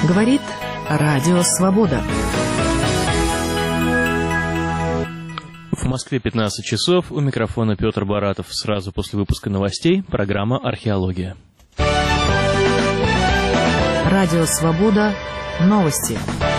Говорит Радио Свобода. В Москве 15 часов. У микрофона Петр Баратов. Сразу после выпуска новостей программа «Археология». Радио Свобода. Новости.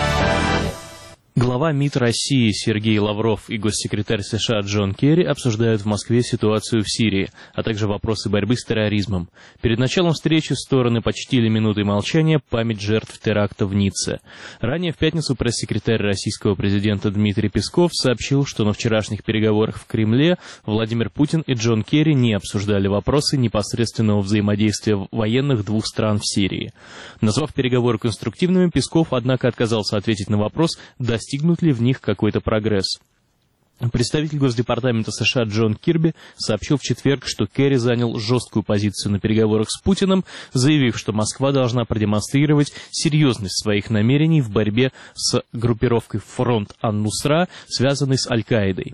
Глава МИД России Сергей Лавров и госсекретарь США Джон Керри обсуждают в Москве ситуацию в Сирии, а также вопросы борьбы с терроризмом. Перед началом встречи стороны почтили минутой молчания память жертв теракта в Ницце. Ранее в пятницу пресс-секретарь российского президента Дмитрий Песков сообщил, что на вчерашних переговорах в Кремле Владимир Путин и Джон Керри не обсуждали вопросы непосредственного взаимодействия военных двух стран в Сирии. Назвав переговоры конструктивными, Песков, однако, отказался ответить на вопрос, достигнут ли в них какой-то прогресс. Представитель Госдепартамента США Джон Кирби сообщил в четверг, что Керри занял жесткую позицию на переговорах с Путиным, заявив, что Москва должна продемонстрировать серьезность своих намерений в борьбе с группировкой «Фронт ан-Нусра», связанной с Аль-Каидой,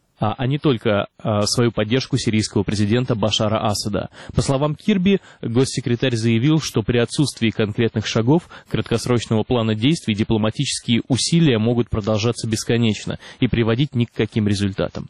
а не только свою поддержку сирийского президента Башара Асада. По словам Кирби, госсекретарь заявил, что при отсутствии конкретных шагов краткосрочного плана действий дипломатические усилия могут продолжаться бесконечно и приводить ни к каким результатам.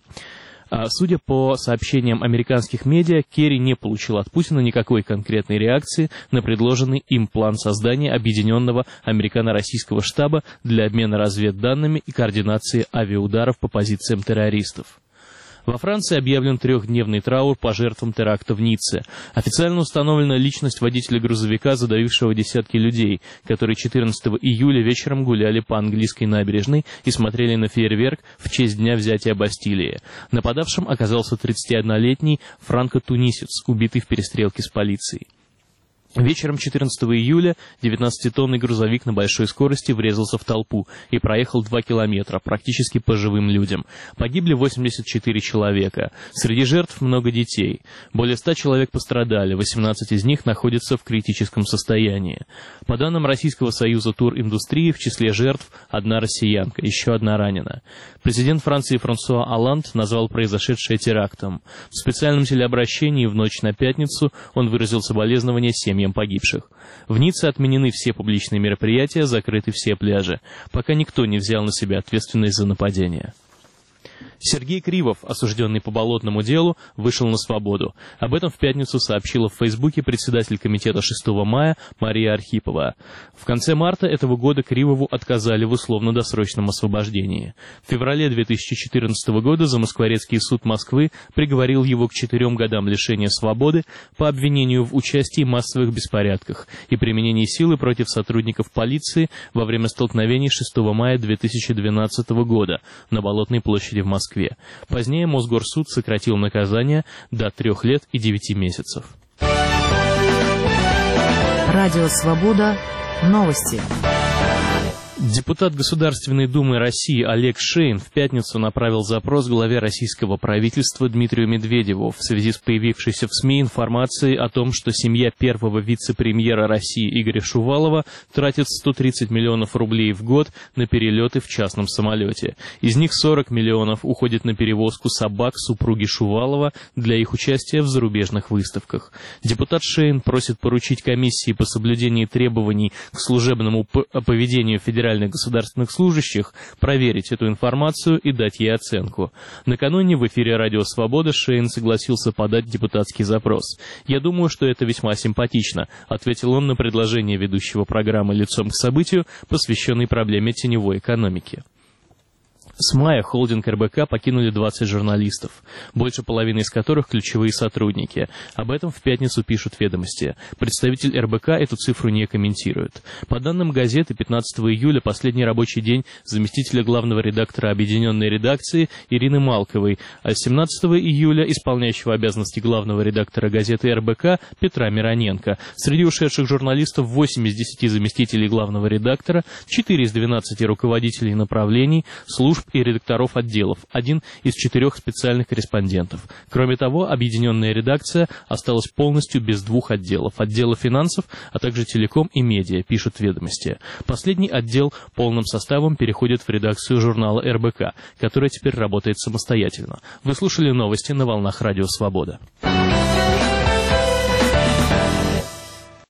Судя по сообщениям американских медиа, Керри не получил от Путина никакой конкретной реакции на предложенный им план создания объединенного американо-российского штаба для обмена разведданными и координации авиаударов по позициям террористов. Во Франции объявлен трехдневный траур по жертвам теракта в Ницце. Официально установлена личность водителя грузовика, задавившего десятки людей, которые 14 июля вечером гуляли по английской набережной и смотрели на фейерверк в честь дня взятия Бастилии. Нападавшим оказался 31-летний франко-тунисец, убитый в перестрелке с полицией. Вечером 14 июля 19-тонный грузовик на большой скорости врезался в толпу и проехал 2 километра, практически по живым людям. Погибли 84 человека. Среди жертв много детей. Более 100 человек пострадали, 18 из них находятся в критическом состоянии. По данным Российского союза туриндустрии, в числе жертв одна россиянка, еще одна ранена. Президент Франции Франсуа Олланд назвал произошедшее терактом. В специальном телеобращении в ночь на пятницу он выразил соболезнования семьям погибших. В Ницце отменены все публичные мероприятия, закрыты все пляжи, пока никто не взял на себя ответственность за нападение. Сергей Кривов, осужденный по болотному делу, вышел на свободу. Об этом в пятницу сообщила в Фейсбуке председатель комитета 6 мая Мария Архипова. В конце марта этого года Кривову отказали в условно-досрочном освобождении. В феврале 2014 года Замоскворецкий суд Москвы приговорил его к 4 годам лишения свободы по обвинению в участии в массовых беспорядках и применении силы против сотрудников полиции во время столкновений 6 мая 2012 года на Болотной площади в Москве. Позднее Мосгорсуд сократил наказание до 3 лет и 9 месяцев. Радио Свобода. Новости. Депутат Государственной Думы России Олег Шейн в пятницу направил запрос главе российского правительства Дмитрию Медведеву в связи с появившейся в СМИ информацией о том, что семья первого вице-премьера России Игоря Шувалова тратит 130 миллионов рублей в год на перелеты в частном самолете. Из них 40 миллионов уходит на перевозку собак супруги Шувалова для их участия в зарубежных выставках. Депутат Шейн просит поручить комиссии по соблюдению требований к служебному поведению федеральных государственных служащих проверить эту информацию и дать ей оценку. Накануне в эфире «Радио Свобода» Шейн согласился подать депутатский запрос. «Я думаю, что это весьма симпатично», — ответил он на предложение ведущего программы «Лицом к событию», посвященной проблеме теневой экономики. С мая холдинг РБК покинули 20 журналистов, больше половины из которых ключевые сотрудники. Об этом в пятницу пишут «Ведомости». Представитель РБК эту цифру не комментирует. По данным газеты, 15 июля последний рабочий день заместителя главного редактора объединенной редакции Ирины Малковой, а 17 июля исполняющего обязанности главного редактора газеты РБК Петра Мироненко. Среди ушедших журналистов 8 из 10 заместителей главного редактора, 4 из 12 руководителей направлений, служб и редакторов отделов, 1 из 4 специальных корреспондентов. Кроме того, объединенная редакция осталась полностью без 2 отделов: отдела финансов, а также телеком и медиа, пишут «Ведомости». Последний отдел полным составом переходит в редакцию журнала РБК, которая теперь работает самостоятельно. Вы слушали новости на волнах Радио Свобода.